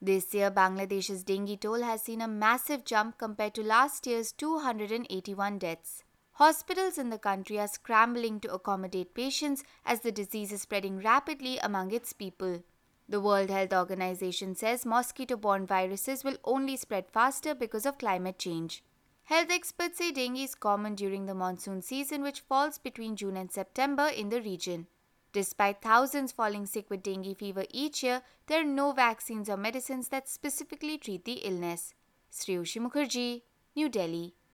This year, Bangladesh's dengue toll has seen a massive jump compared to last year's 281 deaths. Hospitals in the country are scrambling to accommodate patients as the disease is spreading rapidly among its people. The World Health Organization says mosquito borne viruses will only spread faster because of climate change. Health experts say dengue is common during the monsoon season, which falls between June and September in the region. Despite thousands falling sick with dengue fever each year, there are no vaccines or medicines that specifically treat the illness. Sriyushi Mukherjee, New Delhi.